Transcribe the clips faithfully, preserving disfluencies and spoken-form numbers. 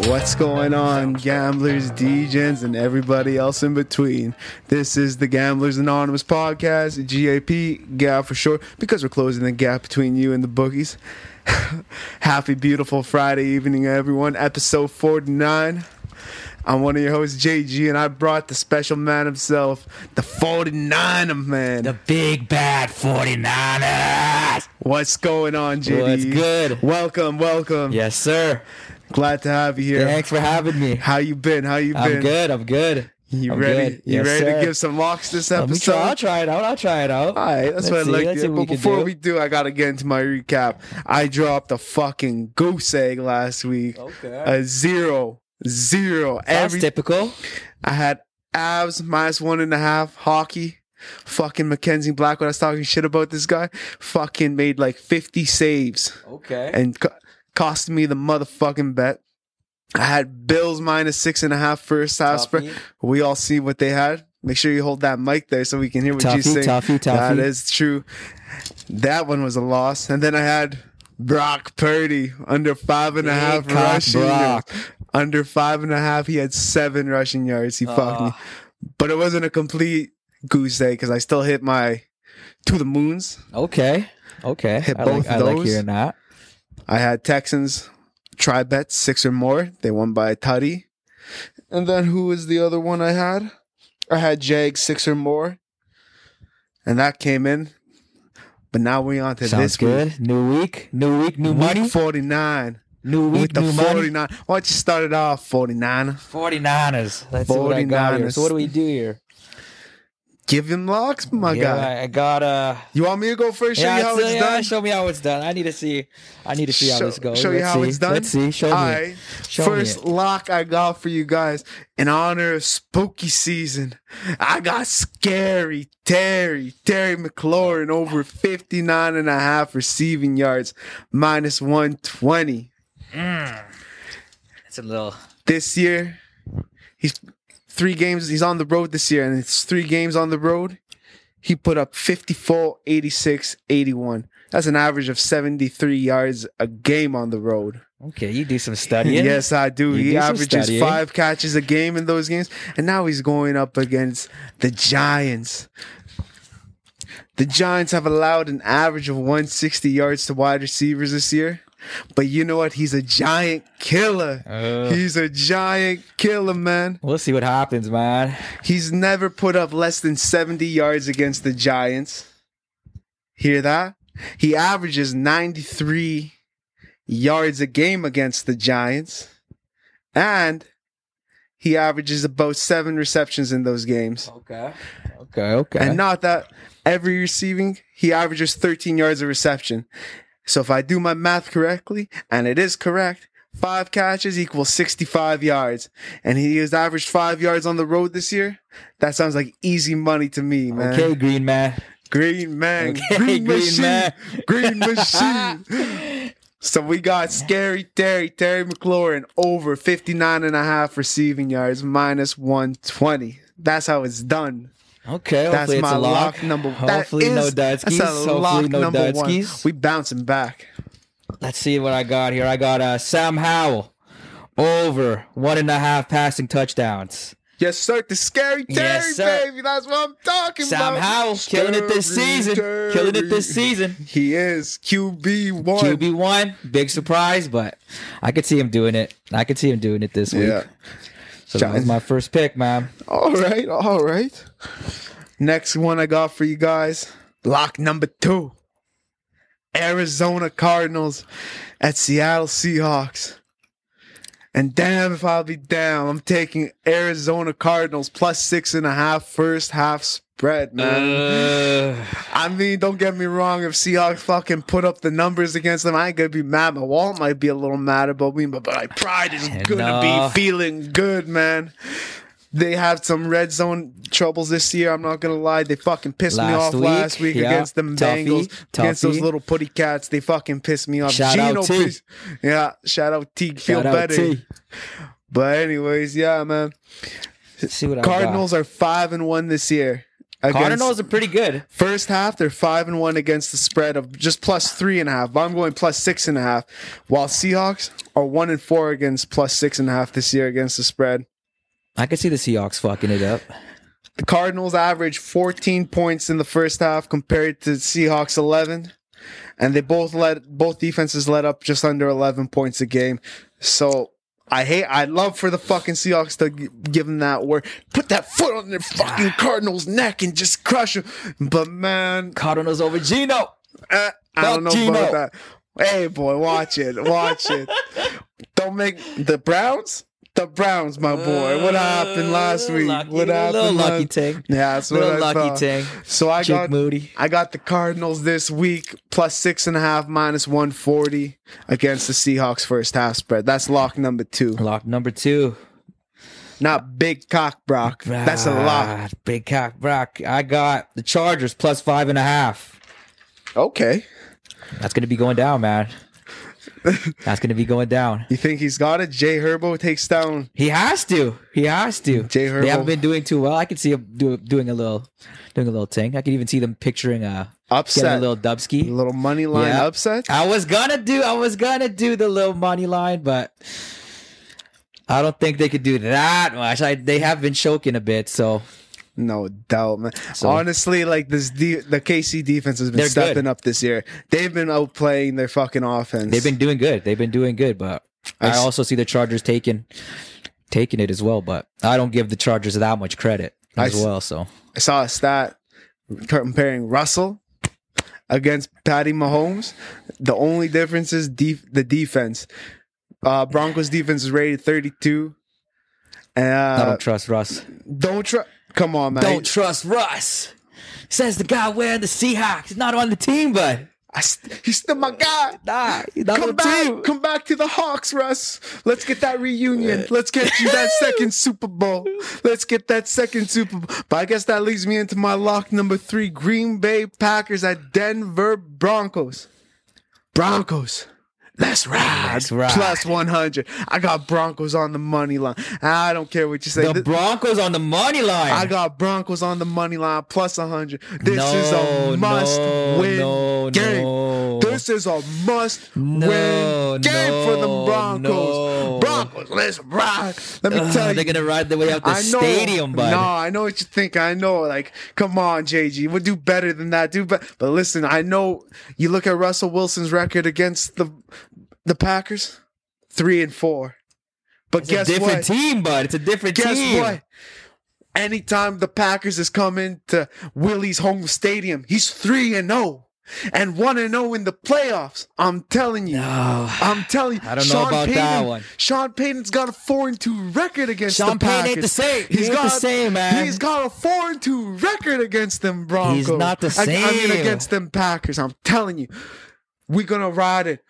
What's going on, gamblers, degens, and everybody else in between? This is the Gamblers Anonymous podcast, G A P, Gap for short, because we're closing the gap between you and the bookies. Happy, beautiful Friday evening, everyone. Episode forty-nine. I'm one of your hosts, J G, and I brought the special man himself, the forty-niner man. The big bad forty-niners. What's going on, J D? What's good? Welcome, welcome. Yes, sir. Glad to have you here. Thanks for having me. How you been? How you been? I'm good. I'm good. You I'm ready? good. You Yes, ready sir. to give some locks this Let me episode? try. I'll try it out. I'll try it out. All right, that's Let's what I see. like Let's to see do. what But we can before do. we do, I got to get into my recap. I dropped a fucking goose egg last week. Okay. A zero. Zero. That's Every typical. I had abs minus one and a half, hockey. Fucking Mackenzie Blackwood. I was talking shit about this guy. Fucking made like fifty saves Okay. and co- cost me the motherfucking bet. I had Bills minus six and a half first half spread. Toughy. We all see what they had. Make sure you hold that mic there so we can hear what you Toughy, say. toughy, That toughy. is true. That one was a loss. And then I had Brock Purdy under five and a Big half cock rushing Brock. yards. Under five and a half, he had seven rushing yards. He fucked me. Ah. But it wasn't a complete goose egg because I still hit my to the moons. Okay. Okay. Hit I both like, of I like those. hearing that. I had Texans try bets six or more. They won by a tutty. And then who was the other one I had? I had Jags six or more. And that came in. But now we on to Sounds this good. week. New week. New week. New Week money. forty-nine. New week. With the New money. forty-nine. Why don't you start it off, forty-nine? forty-niners. Let's see what I got here. forty-niners. So what do we do here? Give him locks, my yeah, guy. I, I got uh You want me to go first? Show yeah, you how so- it's yeah, done? Show me how it's done. I need to see. I need to see how Show- this goes. Show you Let's how see. it's done? Let's see. Show me. All right. Show First me. lock I got for you guys in honor of spooky season. I got scary Terry, Terry McLaurin over fifty-nine and a half receiving yards, minus one twenty. It's a little. This year, he's three games, he's on the road this year, and it's three games on the road. He put up fifty-four, eighty-six, eighty-one. That's an average of seventy-three yards a game on the road. Okay, you do some studying. Yes, I do. You he do some averages studying. five catches a game in those games. And now he's going up against the Giants. The Giants have allowed an average of one hundred sixty yards to wide receivers this year. But you know what? He's a giant killer. Uh, He's a giant killer, man. we'll see what happens, man. He's never put up less than seventy yards against the Giants. Hear that? He averages ninety-three yards a game against the Giants. And he averages about seven receptions in those games. Okay. Okay. Okay. And not that every receiving, he averages thirteen yards a reception. So if I do my math correctly, and it is correct, five catches equals sixty-five yards. And he has averaged five yards on the road this year. That sounds like easy money to me, man. okay, Green Man. Green man. Okay, green, Green machine. man. Green machine. So we got Scary Terry, Terry McLaurin over fifty-nine and a half receiving yards, minus one twenty. That's how it's done. Okay. That's Hopefully it's my a lock. lock number. Hopefully that no is- Dutskies. That's a Hopefully lock no number one. Dutskies. We bouncing back. Let's see what I got here. I got uh, Sam Howell over one and a half passing touchdowns. Yes, sir. The Scary Terry, Yes, sir. baby. That's what I'm talking Sam about. Howell killing it this Scary season. Terry. Killing it this season. He is Q B one. Q B one, big surprise, but I could see him doing it. I could see him doing it this week. Yeah. So that was my first pick, man. All right, all right. Next one I got for you guys. Lock number two. Arizona Cardinals at Seattle Seahawks. And damn if I'll be damn, I'm taking Arizona Cardinals plus six and a half first half spread, man. Uh, I mean, don't get me wrong. If Seahawks fucking put up the numbers against them, I ain't gonna be mad. My wallet might be a little mad about me, but, but my pride is gonna No. be feeling good, man. They have some red zone troubles this year. I'm not gonna lie. They fucking pissed me Last off week, last week yeah. against them Toughy, Bengals, against those toughy. little putty cats. They fucking pissed me off. Shout out T. Peace- yeah, shout out T. Feel shout out better. T. But anyways, yeah, man. Let's see what I Cardinals are five and one this year. against- Cardinals are pretty good. First half, they're five and one against the spread of just plus three and a half. But I'm going plus six and a half. While Seahawks are one and four against plus six and a half this year against the spread. I could see the Seahawks fucking it up. The Cardinals average fourteen points in the first half compared to Seahawks eleven, and they both let both defenses let up just under eleven points a game. So I hate, I love for the fucking Seahawks to g- give them that word, put that foot on their fucking Cardinals' neck and just crush them. But man, Cardinals over Geno. uh, I don't know Geno. about that. Hey boy, watch it, watch it. Don't make the Browns. The Browns, my boy. What happened last week? Lucky, What happened? little lucky last- ting. Yeah, that's what Little I lucky thought. ting. So I Jake got Moody. I got the Cardinals this week plus six and a half minus one forty against the Seahawks first half spread. That's lock number two. Lock number two. Not big cock Brock. That's a lock. Ah, Big cock Brock. I got the Chargers plus five and a half. Okay. That's going to be going down, man. That's going to be going down. You think he's got it? Jay Herbo takes down. He has to. He has to. Jay They haven't Herbo been doing too well. I could see him do, doing a little, doing a little thing. I could even see them picturing a upset. getting a little A Dubsky. little money line Yeah. upset. I was gonna do. I was gonna do the little money line, but I don't think they could do that much. I, they have been choking a bit, so No doubt, man. So- Honestly, like this, de- the K C defense has been They're stepping good. up this year. They've been outplaying their fucking offense. they've been doing good. They've been doing good, but I I s- also see the Chargers taking taking it as well. But I don't give the Chargers that much credit I as s- well. So I saw a stat comparing Russell against Patty Mahomes. The only difference is def- the defense. Uh, Broncos defense is rated thirty-two. I Uh, don't trust Russ. don't try. Come on, man. Don't trust Russ. Says the guy wearing the Seahawks. He's not on the team, but I st- he's still my guy. nah, he's not Come on the team. back, come back to the Hawks, Russ. Let's get that reunion. Let's get you that second Super Bowl. Let's get that second Super Bowl. But I guess that leads me into my lock number three: Green Bay Packers at Denver Broncos. Broncos. Let's ride. Let's ride. Plus one hundred. I got Broncos on the money line. I don't care what you say. The Th- Broncos on the money line. I got Broncos on the money line plus one hundred. This No, is a must no, win no, game. no. This is a must No, win game no, for the Broncos. no. Broncos, let's ride. Let me Ugh, tell you. they're gonna ride their way out the I know, stadium, bud. No, I know what you think. I know. Like, come on, J G. We'll do better than that. Do but but listen, I know you look at Russell Wilson's record against the the Packers, three and four. But It's guess a different what? team, bud. It's a different Guess team. what? Anytime the Packers has come into Willie's home stadium, he's three and zero, and one and zero in the playoffs. I'm telling you. No. I'm telling you. I don't know about that one. Sean Payton's got a four and two record against Sean the Payton Packers. ain't the same. He ain't got the same, man. He's got a four and two record against them Broncos. He's not the I- I mean, same. against them Packers. I'm telling you, we're gonna ride it.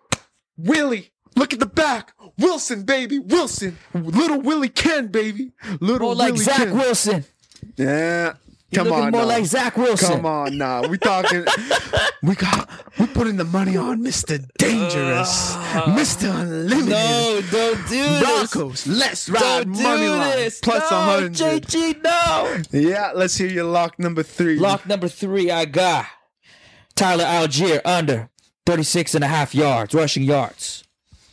Willie, look at the back. Wilson, baby, Wilson. Little Willie Ken, baby. Little More like Willie Zach Ken. Wilson. Yeah. You're Come looking on, more now. like Zach Wilson. Come on, now. We talking. we got. We putting the money on Mister Dangerous, Mister Unlimited. No, don't do this. Broncos. Let's ride Don't do money line this. plus no, a hundred. J G, no. Yeah, let's hear your lock number three. Lock number three, I got Tyler Algier under thirty-six and a half yards, rushing yards.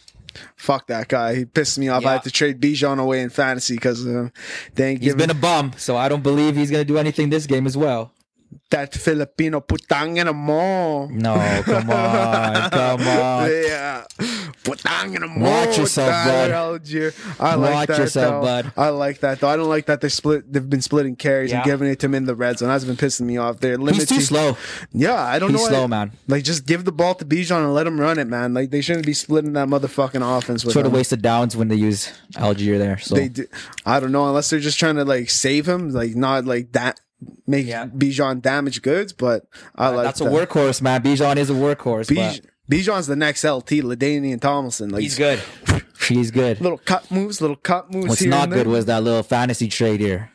Fuck that guy. He pissed me off. I Yeah. had to trade Bijan away in fantasy because uh, they ain't He's giving been a bum, so I don't believe he's going to do anything this game as well. that Filipino putang in a mall. No, come on, come on. Yeah. Putang in a mall. Watch yourself, Tyler bud. Algier. I like Watch that, yourself, though. bud. I like that, though. I don't like that they're split. They've been splitting carries and Yeah. giving it to him in the red zone. That's been pissing me off. They're He's limiting. too slow. Yeah, I don't He's know. slow, why- man. Like, just give the ball to Bijan and let him run it, man. Like, they shouldn't be splitting that motherfucking offense with Sort of him. wasted downs when they use Algier there. So They do. I don't know, unless they're just trying to like save him, like not like that make Yeah. Bijan damage goods. But I like that's a that. workhorse, man. Bijan is a workhorse. Bij- but Bijan's the next L T, LaDainian Tomlinson. Like he's good. He's good. Little cut moves, little cut moves. What's here not and there. good was that little fantasy trade here.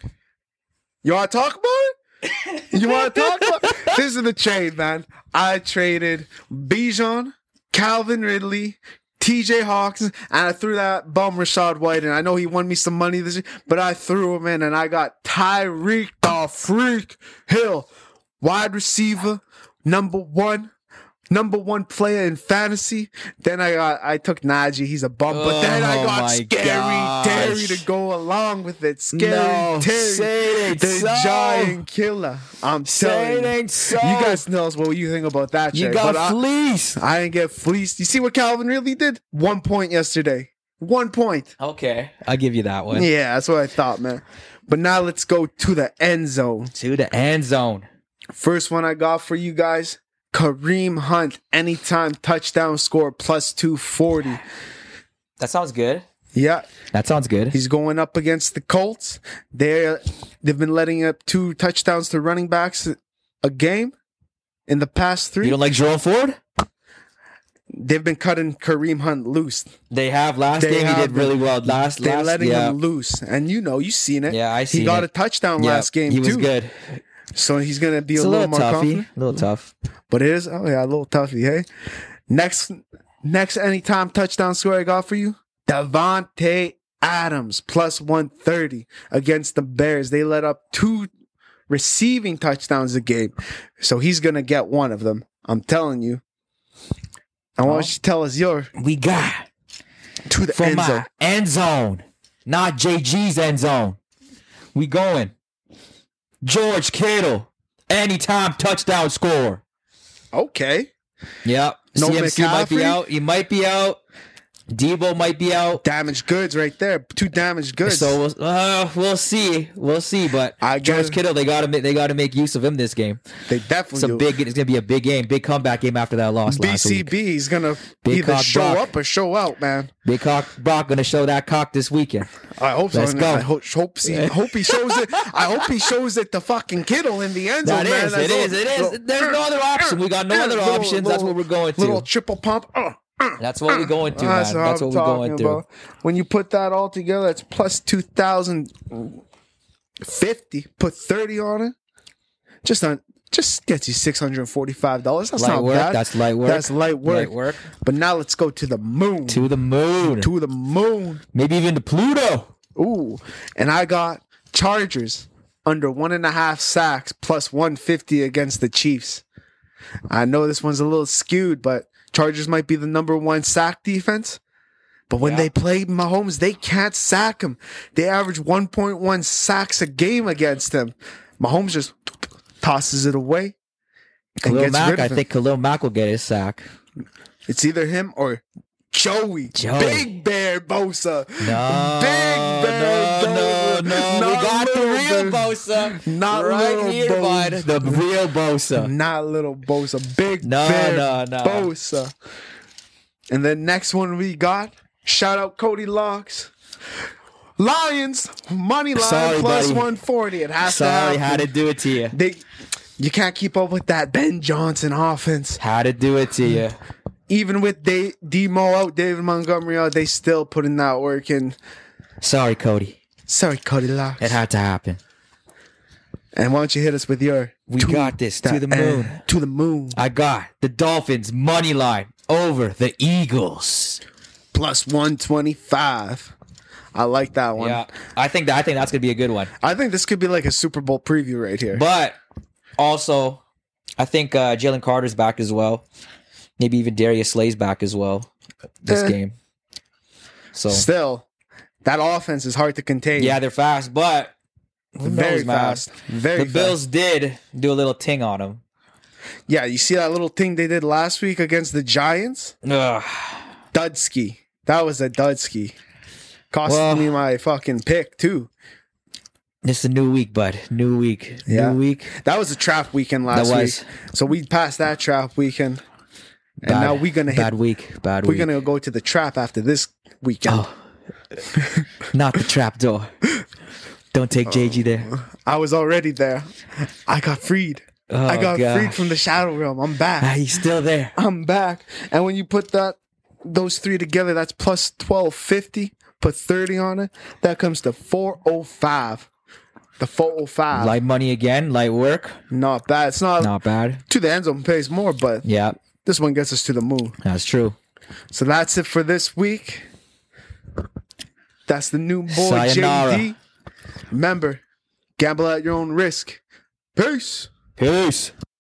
You want to talk about it? You want to talk about it? This is the trade, man. I traded Bijan, Calvin Ridley, T J Hawkins, and I threw that bum Rashad White, and I know he won me some money this year, but I threw him in, and I got Tyreek the Freak Hill, wide receiver, number one. Number one player in fantasy. Then I got I took Najee. He's a bum. But then I Oh got my Scary gosh. Terry to go along with it. Scary No, Terry, say it ain't the so. giant killer. I'm Say telling it you. ain't so. You guys know what you think about that. You Jay, got but I- fleeced. I didn't get fleeced. You see what Calvin really did? One point yesterday. One point. Okay, I'll give you that one. Yeah, that's what I thought, man. But now let's go to the end zone. To the end zone. First one I got for you guys. Kareem Hunt, anytime touchdown score, plus two forty. That sounds good. Yeah, That sounds good. he's going up against the Colts. They're, they've been letting up two touchdowns to running backs a game in the past three. You don't like Jerome Ford? They've been cutting Kareem Hunt loose. They have. Last They game he have did really been. well. Last, They're last, letting yeah. him loose. And you know, you've seen it. Yeah, I seen He got it. a touchdown Yeah, last game, he was too. good. So he's going to be It's a a little, little more toughy. confident. A little tough. But it is, oh yeah, a little toughy, hey? Next, next anytime touchdown score I got for you, Devontae Adams, plus one thirty against the Bears. They let up two receiving touchdowns a game. So he's going to get one of them. I'm telling you. I want Oh. you to tell us your We got to the from end my zone. end zone, not J G's end zone. We going. George Kittle, anytime touchdown score. Okay. Yep. No C M C might be McCaffrey? out. He might be out. Debo might be out. Damaged goods right there. Two damaged goods. So we'll, uh, we'll see. We'll see. But I George guess- Kittle, they gotta make they gotta make use of him this game. they definitely It's a do. big. It's gonna be a big game, big comeback game after that loss last week. B C B is going to Big either cock show Brock. up or show out, man. Big cock Brock gonna show that cock this weekend. I hope so. Let's and go. I hope, hope, he, hope he shows it. I hope he shows it to fucking Kittle in the end zone. That man. is, That's it is, all- it is. little- There's no other option. We got no other little- options. That's what we're going to. Little triple pump. Uh, uh, That's what we're going to, man. That's what That's I'm what we're going talking through. about. When you put that all together, it's plus two thousand fifty. Put thirty on it. Just on. Just gets you six hundred forty-five dollars. That's Light not work. bad. That's light work. That's light work. Light work. But now let's go to the moon. To the moon. to the moon. Maybe even to Pluto. Ooh, and I got Chargers under one and a half sacks plus one fifty against the Chiefs. I know this one's a little skewed, but Chargers might be the number one sack defense. But when Yeah. they play Mahomes, they can't sack him. They average one point one sacks a game against him. Mahomes just tosses it away and Khalil gets Mack. rid I of him. think Khalil Mack will get his sack. It's either him or Joey, Joey. Big Bear Bosa. No, Big Bear no, no, Bosa. no. Not We got the little real Bear. Bosa. Not right little here, Bosa. bud. The real Bosa. Not little Bosa, Big No, Bear no, no. Bosa. And then next one we got, shout out Cody Locks. Lions, money line Sorry, plus buddy. one forty. It has Sorry, to had happen. to do it to you. They, you can't keep up with that Ben Johnson offense. Had to do it to you. Even with D- Demo out, David Montgomery out, they still putting that work in. Sorry, Cody. Sorry, Cody Locks. It had to happen. And why don't you hit us with your We got this. To the the moon. end. To the moon. I got the Dolphins money line over the Eagles. Plus one twenty-five. I like that one. Yeah, I think that I think that's gonna be a good one. I think this could be like a Super Bowl preview right here. But also, I think uh, Jalen Carter's back as well. Maybe even Darius Slay's back as well this Eh. game. So Still, that offense is hard to contain. yeah, they're fast, but who very knows, man? fast. Very The fast. Bills did do a little ting on them. Yeah, you see that little thing they did last week against the Giants? Ugh. Dudski. That was a Dudski. Cost Well- me my fucking pick, too. It's a new week, bud. New week. Yeah. New week. That was a trap weekend last That was. week. So we passed that trap weekend. And Bad- now we're gonna hit bad week. Bad we're week. gonna go to the trap after this weekend. Oh. Not the trap door. Don't take J G there. I was already there. I got freed. Oh, I got gosh. freed from the shadow realm. I'm back. Ah, he's still there. I'm back. And when you put that those three together, that's plus twelve fifty. Put thirty on it. That comes to four oh five. The four oh five. Light money again. Light work. Not bad. It's not, Not bad. to the end zone pays more, but Yeah, this one gets us to the moon. that's true. So that's it for this week. That's the new boy Sayonara. J D. Remember, gamble at your own risk. Peace. Peace.